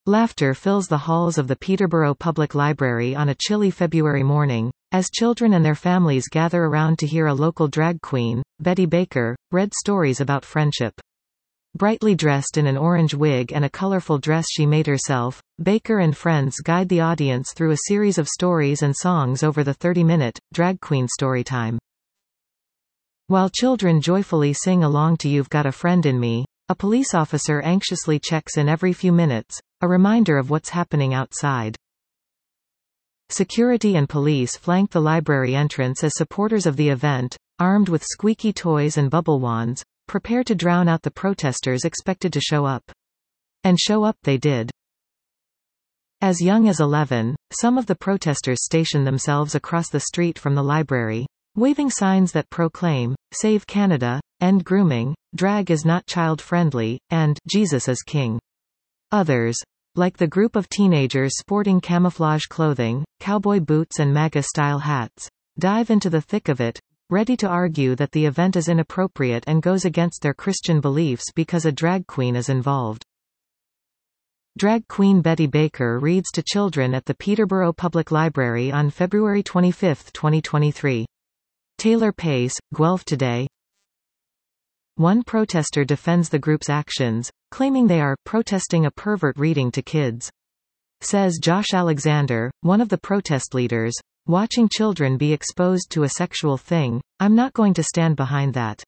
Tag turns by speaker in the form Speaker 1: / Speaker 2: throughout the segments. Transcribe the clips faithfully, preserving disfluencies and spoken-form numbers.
Speaker 1: Laughter fills the halls of the Peterborough Public Library on a chilly February morning, as children and their families gather around to hear a local drag queen, Betty Baker, read stories about friendship. Brightly dressed in an orange wig and a colorful dress she made herself, Baker and friends guide the audience through a series of stories and songs over the thirty-minute, Drag Queen Storytime. While children joyfully sing along to You've Got a Friend in Me, a police officer anxiously checks in every few minutes, a reminder of what's happening outside. Security and police flank the library entrance as supporters of the event, armed with squeaky toys and bubble wands, prepare to drown out the protesters expected to show up. And show up they did. As young as eleven, some of the protesters station themselves across the street from the library, waving signs that proclaim, "Save Canada," "End grooming," "Drag is not child-friendly," and "Jesus is King." Others, like the group of teenagers sporting camouflage clothing, cowboy boots and MAGA-style hats, dive into the thick of it, ready to argue that the event is inappropriate and goes against their Christian beliefs because a drag queen is involved. Drag queen Betty Baker reads to children at the Peterborough Public Library on February twenty-fifth, twenty twenty-three. Taylor Pace, Guelph Today. One protester defends the group's actions, claiming they are protesting a pervert reading to kids. Says Josh Alexander, one of the protest leaders, "Watching children be exposed to a sexual thing, I'm not going to stand behind that."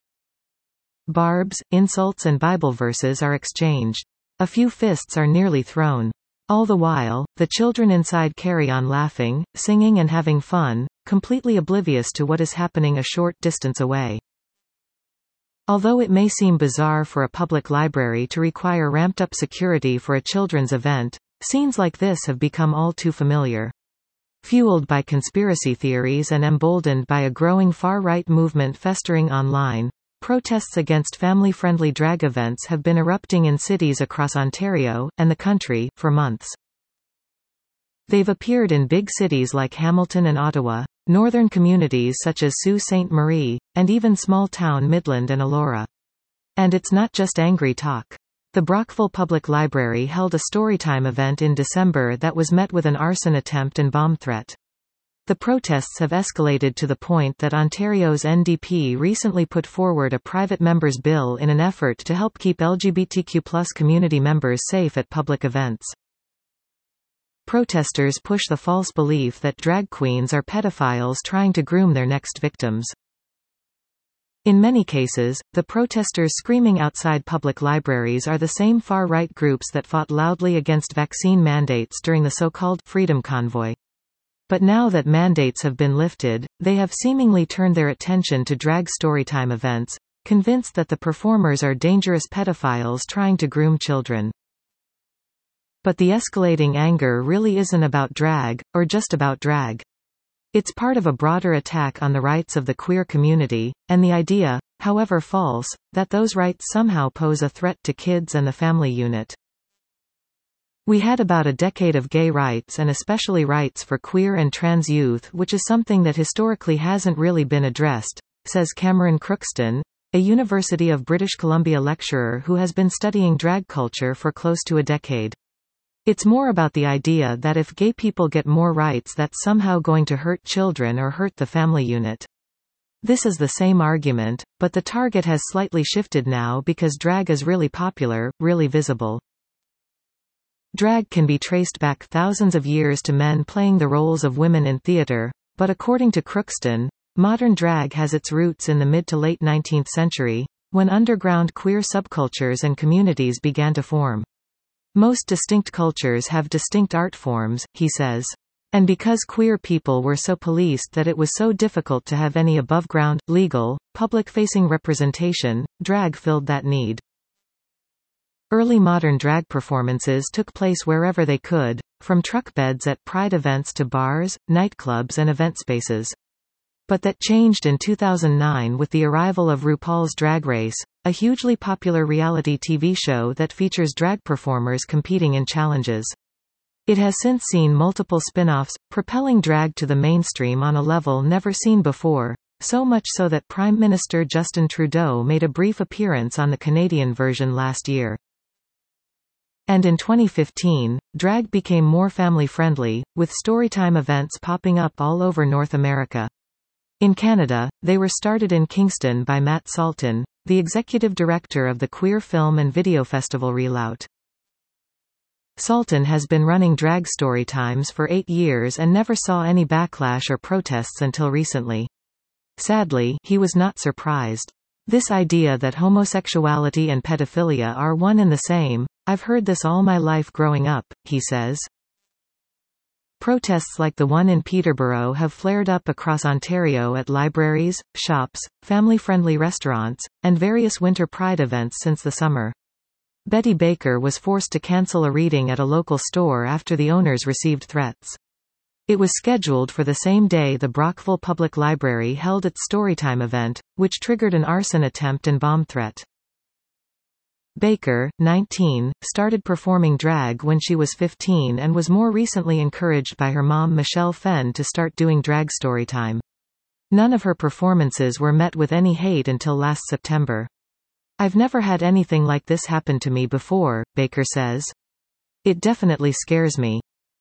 Speaker 1: Barbs, insults and Bible verses are exchanged. A few fists are nearly thrown. All the while, the children inside carry on laughing, singing and having fun, completely oblivious to what is happening a short distance away. Although it may seem bizarre for a public library to require ramped-up security for a children's event, scenes like this have become all too familiar. Fueled by conspiracy theories and emboldened by a growing far-right movement festering online, protests against family-friendly drag events have been erupting in cities across Ontario, and the country, for months. They've appeared in big cities like Hamilton and Ottawa, northern communities such as Sault Ste. Marie, and even small-town Midland and Elora. And it's not just angry talk. The Brockville Public Library held a storytime event in December that was met with an arson attempt and bomb threat. The protests have escalated to the point that Ontario's N D P recently put forward a private member's bill in an effort to help keep L G B T Q plus community members safe at public events. Protesters push the false belief that drag queens are pedophiles trying to groom their next victims. In many cases, the protesters screaming outside public libraries are the same far-right groups that fought loudly against vaccine mandates during the so-called Freedom Convoy. But now that mandates have been lifted, they have seemingly turned their attention to drag storytime events, convinced that the performers are dangerous pedophiles trying to groom children. But the escalating anger really isn't about drag, or just about drag. It's part of a broader attack on the rights of the queer community, and the idea, however false, that those rights somehow pose a threat to kids and the family unit. We had about a decade of gay rights and especially rights for queer and trans youth, which is something that historically hasn't really been addressed, says Cameron Crookston, a University of British Columbia lecturer who has been studying drag culture for close to a decade. It's more about the idea that if gay people get more rights that's somehow going to hurt children or hurt the family unit. This is the same argument, but the target has slightly shifted now because drag is really popular, really visible. Drag can be traced back thousands of years to men playing the roles of women in theatre, but according to Crookston, modern drag has its roots in the mid to late nineteenth century, when underground queer subcultures and communities began to form. Most distinct cultures have distinct art forms, he says. And because queer people were so policed that it was so difficult to have any above-ground, legal, public-facing representation, drag filled that need. Early modern drag performances took place wherever they could, from truck beds at pride events to bars, nightclubs and event spaces. But that changed in two thousand nine with the arrival of RuPaul's Drag Race, a hugely popular reality T V show that features drag performers competing in challenges. It has since seen multiple spin-offs, propelling drag to the mainstream on a level never seen before, so much so that Prime Minister Justin Trudeau made a brief appearance on the Canadian version last year. And in twenty fifteen, drag became more family-friendly, with storytime events popping up all over North America. In Canada, they were started in Kingston by Matt Salton, the executive director of the queer film and video festival Relout. Salton has been running drag storytimes for eight years and never saw any backlash or protests until recently. Sadly, he was not surprised. This idea that homosexuality and pedophilia are one and the same, I've heard this all my life growing up, he says. Protests like the one in Peterborough have flared up across Ontario at libraries, shops, family-friendly restaurants, and various winter pride events since the summer. Betty Baker was forced to cancel a reading at a local store after the owners received threats. It was scheduled for the same day the Brockville Public Library held its Storytime event, which triggered an arson attempt and bomb threat. Baker, nineteen, started performing drag when she was fifteen and was more recently encouraged by her mom Michelle Fenn to start doing drag storytime. None of her performances were met with any hate until last September. "I've never had anything like this happen to me before," Baker says. "It definitely scares me."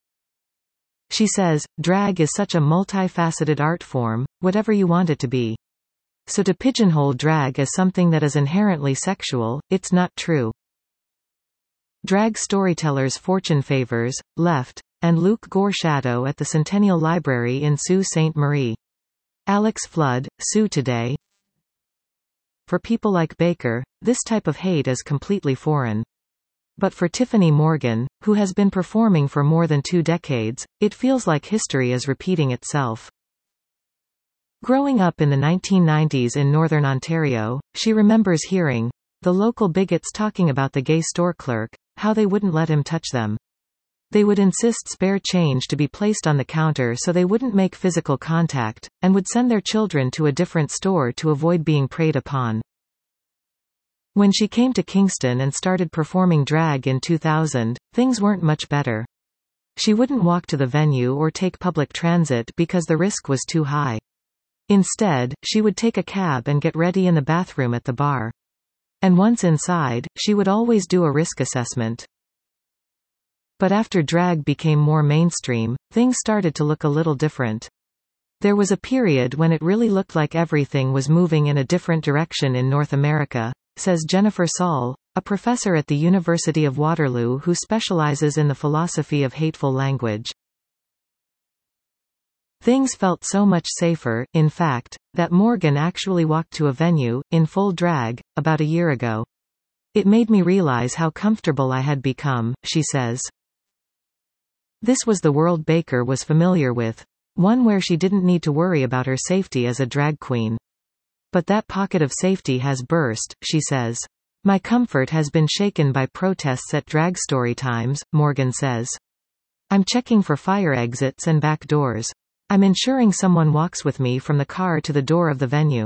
Speaker 1: She says, drag is such a multifaceted art form, whatever you want it to be. So to pigeonhole drag as something that is inherently sexual, it's not true. Drag storytellers Fortune Favors, Left, and Luke Gore Shadow at the Centennial Library in Sault Ste. Marie. Alex Flood, Sue Today. For people like Baker, this type of hate is completely foreign. But for Tiffany Morgan, who has been performing for more than two decades, it feels like history is repeating itself. Growing up in the nineteen nineties in northern Ontario, she remembers hearing the local bigots talking about the gay store clerk, how they wouldn't let him touch them. They would insist spare change to be placed on the counter so they wouldn't make physical contact, and would send their children to a different store to avoid being preyed upon. When she came to Kingston and started performing drag in two thousand, things weren't much better. She wouldn't walk to the venue or take public transit because the risk was too high. Instead, she would take a cab and get ready in the bathroom at the bar. And once inside, she would always do a risk assessment. But after drag became more mainstream, things started to look a little different. There was a period when it really looked like everything was moving in a different direction in North America, says Jennifer Saul, a professor at the University of Waterloo who specializes in the philosophy of hateful language. Things felt so much safer, in fact, that Morgan actually walked to a venue, in full drag, about a year ago. It made me realize how comfortable I had become, she says. This was the world Baker was familiar with, one where she didn't need to worry about her safety as a drag queen. But that pocket of safety has burst, she says. My comfort has been shaken by protests at drag storytimes, Morgan says. I'm checking for fire exits and back doors. I'm ensuring someone walks with me from the car to the door of the venue.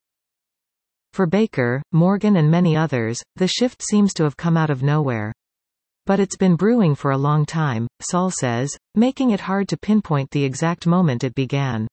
Speaker 1: For Baker, Morgan and many others, the shift seems to have come out of nowhere. But it's been brewing for a long time, Saul says, making it hard to pinpoint the exact moment it began.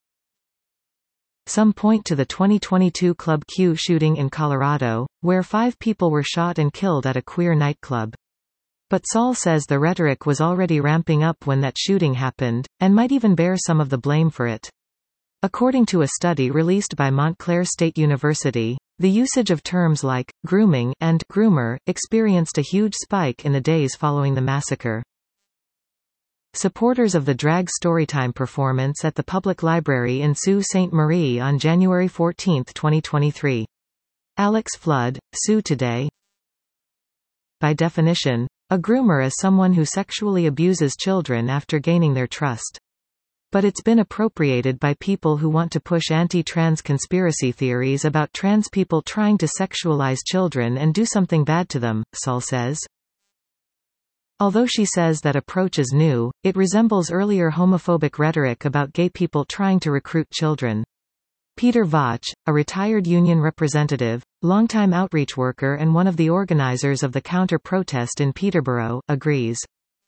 Speaker 1: Some point to the twenty twenty-two Club Q shooting in Colorado, where five people were shot and killed at a queer nightclub. But Saul says the rhetoric was already ramping up when that shooting happened, and might even bear some of the blame for it. According to a study released by Montclair State University, the usage of terms like grooming and groomer experienced a huge spike in the days following the massacre. Supporters of the drag storytime performance at the Public Library in Sault Ste. Marie on January fourteenth twenty twenty-three. Alex Flood, Sue Today. By definition, a groomer is someone who sexually abuses children after gaining their trust. But it's been appropriated by people who want to push anti-trans conspiracy theories about trans people trying to sexualize children and do something bad to them, Saul says. Although she says that approach is new, it resembles earlier homophobic rhetoric about gay people trying to recruit children. Peter Vach, a retired union representative, longtime outreach worker and one of the organizers of the counter-protest in Peterborough, agrees.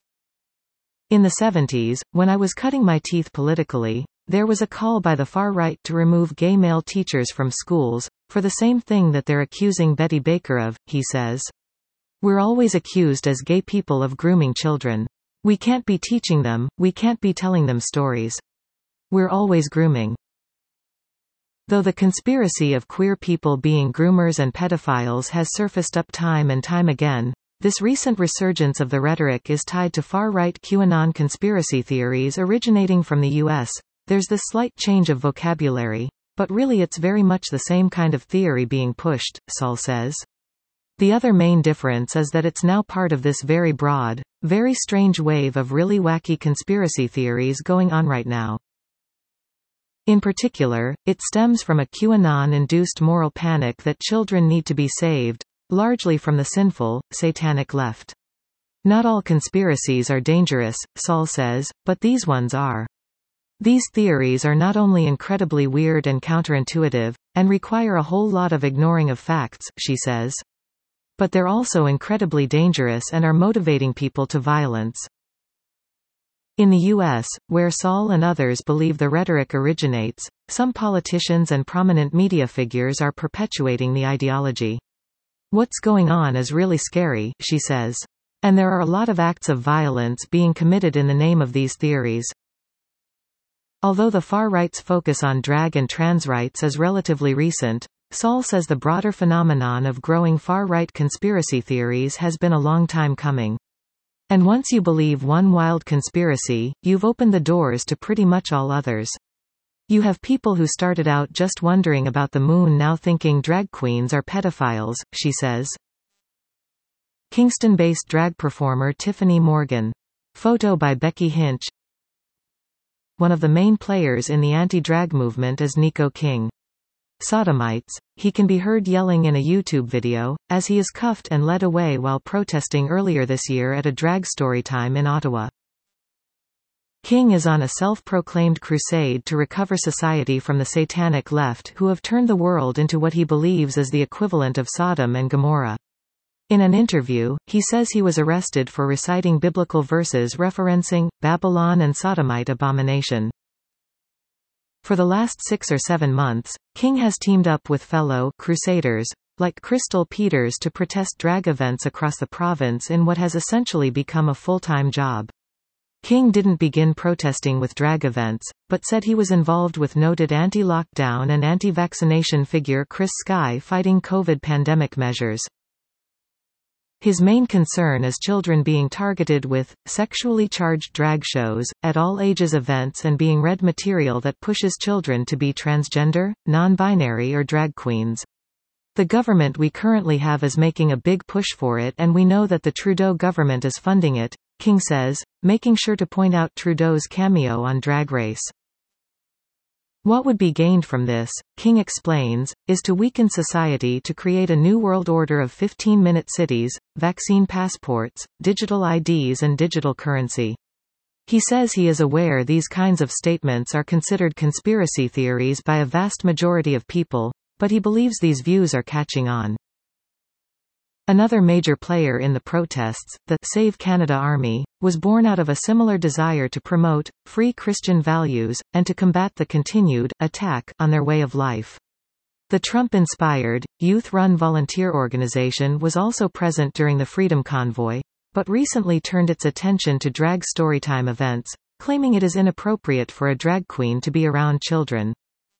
Speaker 1: In the seventies, when I was cutting my teeth politically, there was a call by the far right to remove gay male teachers from schools, for the same thing that they're accusing Betty Baker of, he says. We're always accused as gay people of grooming children. We can't be teaching them, we can't be telling them stories. We're always grooming. Though the conspiracy of queer people being groomers and pedophiles has surfaced up time and time again, this recent resurgence of the rhetoric is tied to far-right QAnon conspiracy theories originating from the U S. There's this slight change of vocabulary, but really it's very much the same kind of theory being pushed, Saul says. The other main difference is that it's now part of this very broad, very strange wave of really wacky conspiracy theories going on right now. In particular, it stems from a QAnon-induced moral panic that children need to be saved, largely from the sinful, satanic left. Not all conspiracies are dangerous, Saul says, but these ones are. These theories are not only incredibly weird and counterintuitive, and require a whole lot of ignoring of facts, she says. But they're also incredibly dangerous and are motivating people to violence. In the U S, where Saul and others believe the rhetoric originates, some politicians and prominent media figures are perpetuating the ideology. What's going on is really scary, she says. And there are a lot of acts of violence being committed in the name of these theories. Although the far right's focus on drag and trans rights is relatively recent, Saul says the broader phenomenon of growing far-right conspiracy theories has been a long time coming. And once you believe one wild conspiracy, you've opened the doors to pretty much all others. You have people who started out just wondering about the moon now thinking drag queens are pedophiles, she says. Kingston-based drag performer Tiffany Morgan. Photo by Becky Hinch. One of the main players in the anti-drag movement is Nico King. Sodomites, he can be heard yelling in a YouTube video, as he is cuffed and led away while protesting earlier this year at a drag storytime in Ottawa. King is on a self-proclaimed crusade to recover society from the satanic left who have turned the world into what he believes is the equivalent of Sodom and Gomorrah. In an interview, he says he was arrested for reciting biblical verses referencing Babylon and Sodomite abomination. For the last six or seven months, King has teamed up with fellow crusaders, like Crystal Peters to protest drag events across the province in what has essentially become a full-time job. King didn't begin protesting with drag events, but said he was involved with noted anti-lockdown and anti-vaccination figure Chris Sky fighting COVID pandemic measures. His main concern is children being targeted with sexually charged drag shows, at all ages events and being read material that pushes children to be transgender, non-binary or drag queens. The government we currently have is making a big push for it and we know that the Trudeau government is funding it, King says, making sure to point out Trudeau's cameo on Drag Race. What would be gained from this, King explains, is to weaken society to create a new world order of fifteen-minute cities, vaccine passports, digital I Ds and digital currency. He says he is aware these kinds of statements are considered conspiracy theories by a vast majority of people, but he believes these views are catching on. Another major player in the protests, the Save Canada Army, was born out of a similar desire to promote free Christian values, and to combat the continued attack on their way of life. The Trump-inspired, youth-run volunteer organization was also present during the Freedom Convoy, but recently turned its attention to drag storytime events, claiming it is inappropriate for a drag queen to be around children.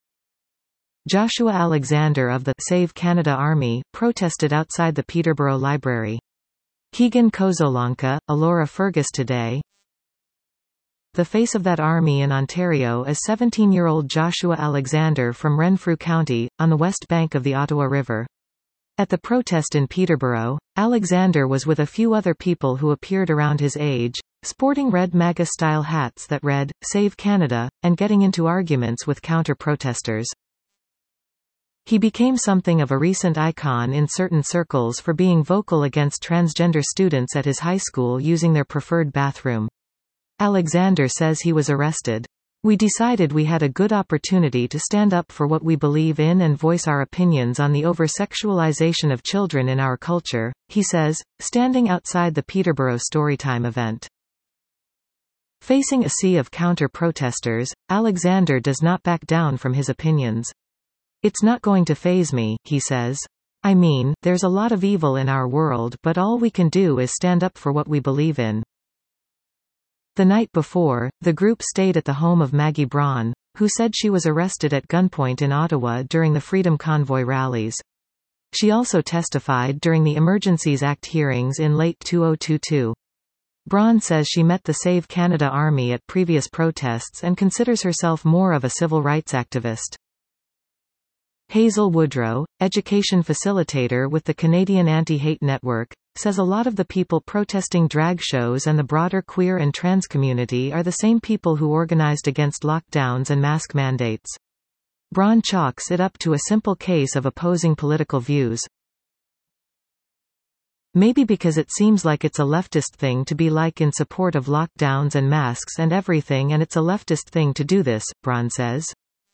Speaker 1: Joshua Alexander of the Save Canada Army protested outside the Peterborough Library. Keegan Kozolanka, Alora Fergus today. The face of that army in Ontario is seventeen-year-old Joshua Alexander from Renfrew County, on the west bank of the Ottawa River. At the protest in Peterborough, Alexander was with a few other people who appeared around his age, sporting red MAGA-style hats that read, Save Canada, and getting into arguments with counter-protesters. He became something of a recent icon in certain circles for being vocal against transgender students at his high school using their preferred bathroom. Alexander says he was arrested. We decided we had a good opportunity to stand up for what we believe in and voice our opinions on the over-sexualization of children in our culture, he says, standing outside the Peterborough Storytime event. Facing a sea of counter-protesters, Alexander does not back down from his opinions. It's not going to faze me, he says. I mean, there's a lot of evil in our world, but all we can do is stand up for what we believe in. The night before, the group stayed at the home of Maggie Braun, who said she was arrested at gunpoint in Ottawa during the Freedom Convoy rallies. She also testified during the Emergencies Act hearings in late two thousand twenty-two. Braun says she met the Save Canada Army at previous protests and considers herself more of a civil rights activist. Hazel Woodrow, education facilitator with the Canadian Anti-Hate Network, says a lot of the people protesting drag shows and the broader queer and trans community are the same people who organized against lockdowns and mask mandates. Braun chalks it up to a simple case of opposing political views. Maybe because it seems like it's a leftist thing to be like in support of lockdowns and masks and everything, and it's a leftist thing to do this, Braun says.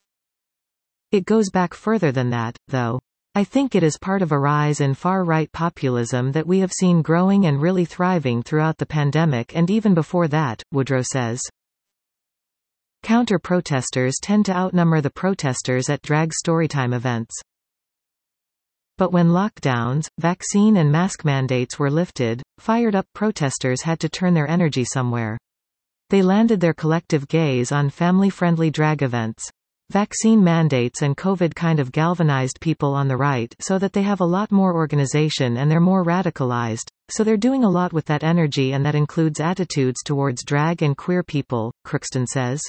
Speaker 1: It goes back further than that, though. I think it is part of a rise in far-right populism that we have seen growing and really thriving throughout the pandemic and even before that, Woodrow says. Counter-protesters tend to outnumber the protesters at drag storytime events. But when lockdowns, vaccine and mask mandates were lifted, fired-up protesters had to turn their energy somewhere. They landed their collective gaze on family-friendly drag events. Vaccine mandates and COVID kind of galvanized people on the right so that they have a lot more organization and they're more radicalized, so they're doing a lot with that energy, and that includes attitudes towards drag and queer people, Crookston says.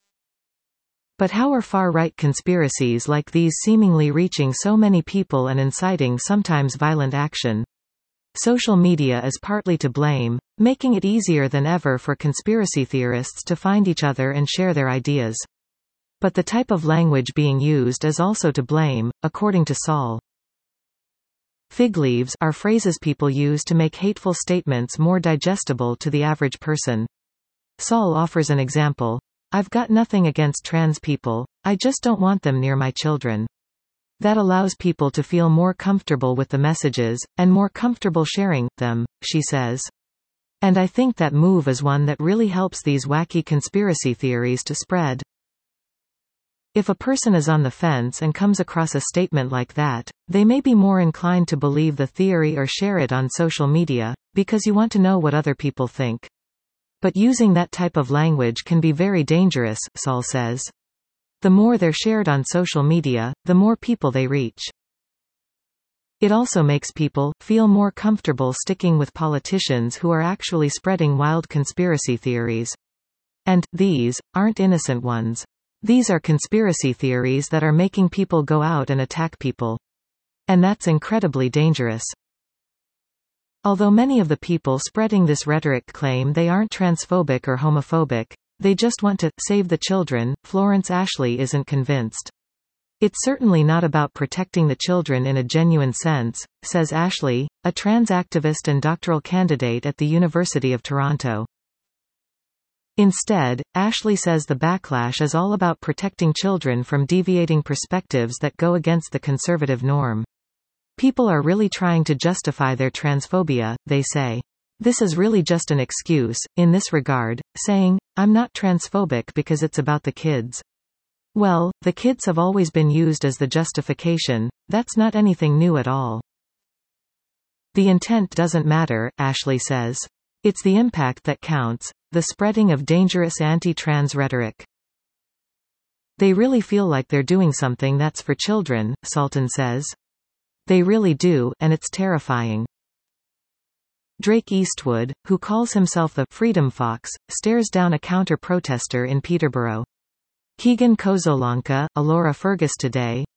Speaker 1: But how are far-right conspiracies like these seemingly reaching so many people and inciting sometimes violent action? Social media is partly to blame, making it easier than ever for conspiracy theorists to find each other and share their ideas. But the type of language being used is also to blame, according to Saul. Fig leaves are phrases people use to make hateful statements more digestible to the average person. Saul offers an example. I've got nothing against trans people, I just don't want them near my children. That allows people to feel more comfortable with the messages, and more comfortable sharing them, she says. And I think that move is one that really helps these wacky conspiracy theories to spread. If a person is on the fence and comes across a statement like that, they may be more inclined to believe the theory or share it on social media, because you want to know what other people think. But using that type of language can be very dangerous, Saul says. The more they're shared on social media, the more people they reach. It also makes people feel more comfortable sticking with politicians who are actually spreading wild conspiracy theories. And these aren't innocent ones. These are conspiracy theories that are making people go out and attack people. And that's incredibly dangerous. Although many of the people spreading this rhetoric claim they aren't transphobic or homophobic, they just want to save the children, Florence Ashley isn't convinced. It's certainly not about protecting the children in a genuine sense, says Ashley, a trans activist and doctoral candidate at the University of Toronto. Instead, Ashley says the backlash is all about protecting children from deviating perspectives that go against the conservative norm. People are really trying to justify their transphobia, they say. This is really just an excuse, in this regard, saying, I'm not transphobic because it's about the kids. Well, the kids have always been used as the justification, that's not anything new at all. The intent doesn't matter, Ashley says. It's the impact that counts, the spreading of dangerous anti-trans rhetoric. They really feel like they're doing something that's for children, Salton says. They really do, and it's terrifying. Drake Eastwood, who calls himself the Freedom Fox, stares down a counter-protester in Peterborough. Keegan Kozolanka, Alora Fergus today.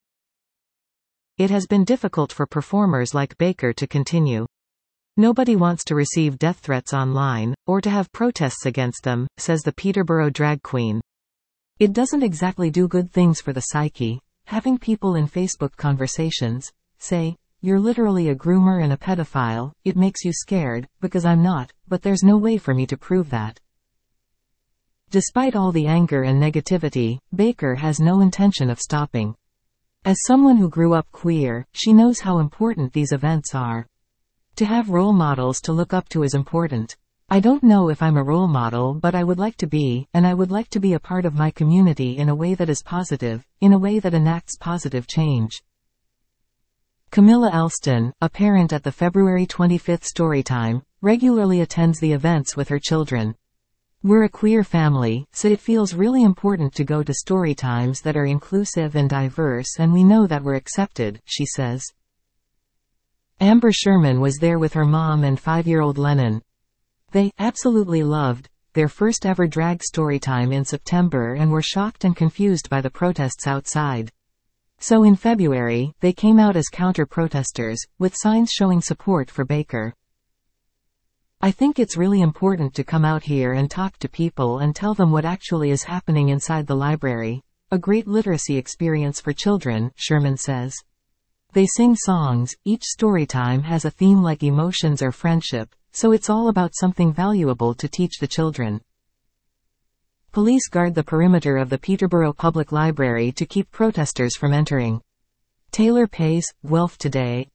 Speaker 1: It has been difficult for performers like Baker to continue. Nobody wants to receive death threats online, or to have protests against them, says the Peterborough drag queen. It doesn't exactly do good things for the psyche, having people in Facebook conversations say, you're literally a groomer and a pedophile. It makes you scared, because I'm not, but there's no way for me to prove that. Despite all the anger and negativity, Baker has no intention of stopping. As someone who grew up queer, she knows how important these events are. To have role models to look up to is important. I don't know if I'm a role model, but I would like to be, and I would like to be a part of my community in a way that is positive, in a way that enacts positive change. Camilla Elston, a parent at the February twenty-fifth Storytime, regularly attends the events with her children. "We're a queer family, so it feels really important to go to Storytimes that are inclusive and diverse, and we know that we're accepted," she says. Amber Sherman was there with her mom and five-year-old Lennon. They absolutely loved their first ever drag Storytime in September and were shocked and confused by the protests outside. So in February, they came out as counter-protesters, with signs showing support for Baker. "I think it's really important to come out here and talk to people and tell them what actually is happening inside the library. A great literacy experience for children," Sherman says. "They sing songs, each Storytime has a theme like emotions or friendship, so it's all about something valuable to teach the children." Police guard the perimeter of the Peterborough Public Library to keep protesters from entering. Taylor Pace, Guelph Today.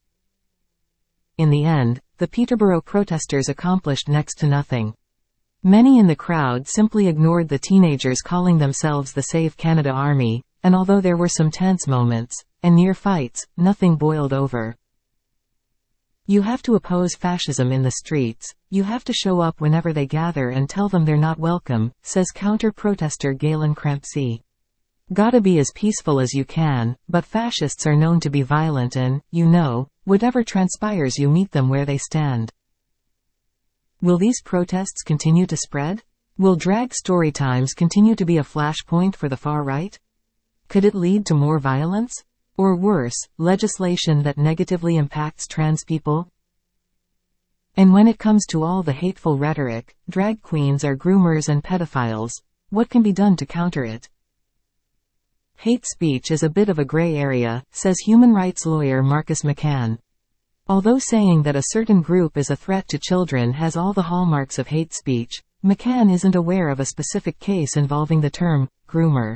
Speaker 1: In the end, the Peterborough protesters accomplished next to nothing. Many in the crowd simply ignored the teenagers calling themselves the Save Canada Army, and although there were some tense moments, and near fights, nothing boiled over. "You have to oppose fascism in the streets. You have to show up whenever they gather and tell them they're not welcome," says counter-protester Galen Crampsey. "Gotta be as peaceful as you can, but fascists are known to be violent and, you know, whatever transpires you meet them where they stand." Will these protests continue to spread? Will drag Storytimes continue to be a flashpoint for the far right? Could it lead to more violence? Or worse, legislation that negatively impacts trans people? And when it comes to all the hateful rhetoric, drag queens are groomers and pedophiles. What can be done to counter it? Hate speech is a bit of a gray area, says human rights lawyer Marcus McCann. Although saying that a certain group is a threat to children has all the hallmarks of hate speech, McCann isn't aware of a specific case involving the term groomer.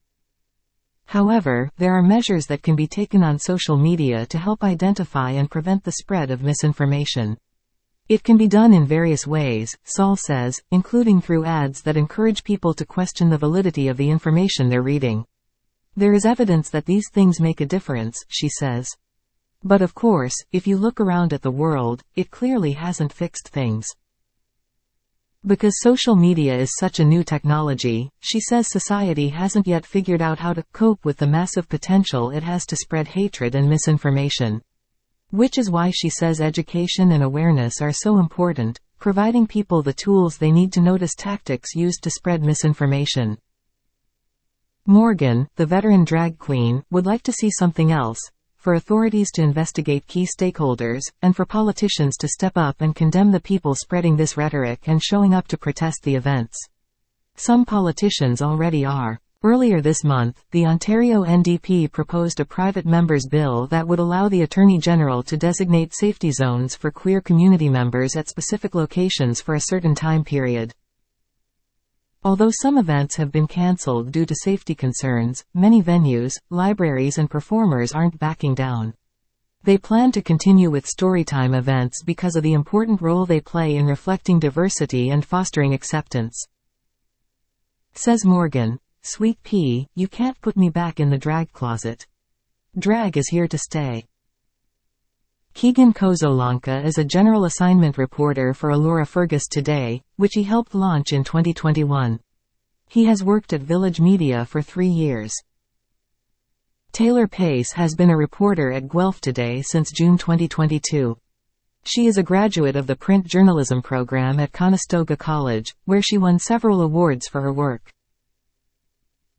Speaker 1: However, there are measures that can be taken on social media to help identify and prevent the spread of misinformation. It can be done in various ways, Saul says, including through ads that encourage people to question the validity of the information they're reading. "There is evidence that these things make a difference," she says. But of course, if you look around at the world, it clearly hasn't fixed things. Because social media is such a new technology, she says society hasn't yet figured out how to cope with the massive potential it has to spread hatred and misinformation. Which is why she says education and awareness are so important, providing people the tools they need to notice tactics used to spread misinformation. Morgan, the veteran drag queen, would like to see something else: for authorities to investigate key stakeholders, and for politicians to step up and condemn the people spreading this rhetoric and showing up to protest the events. Some politicians already are. Earlier this month, the Ontario N D P proposed a private member's bill that would allow the Attorney General to designate safety zones for queer community members at specific locations for a certain time period. Although some events have been cancelled due to safety concerns, many venues, libraries and performers aren't backing down. They plan to continue with Storytime events because of the important role they play in reflecting diversity and fostering acceptance. Says Morgan, "Sweet pea, you can't put me back in the drag closet. Drag is here to stay." Keegan Kozolanka is a general assignment reporter for Alora Fergus Today, which he helped launch in twenty twenty-one. He has worked at Village Media for three years. Taylor Pace has been a reporter at Guelph Today since June twenty twenty-two. She is a graduate of the print journalism program at Conestoga College, where she won several awards for her work.